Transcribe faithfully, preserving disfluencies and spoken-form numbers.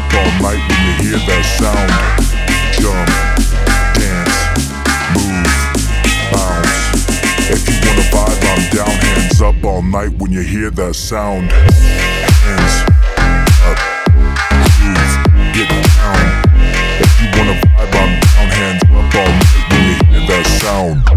up all night when you hear that sound. Jump, dance, move, bounce. If you wanna vibe, I'm down. Hands up all night when you hear that sound. Hands up, move, get down. If you wanna vibe, I'm down. Hands up all night when you hear that sound.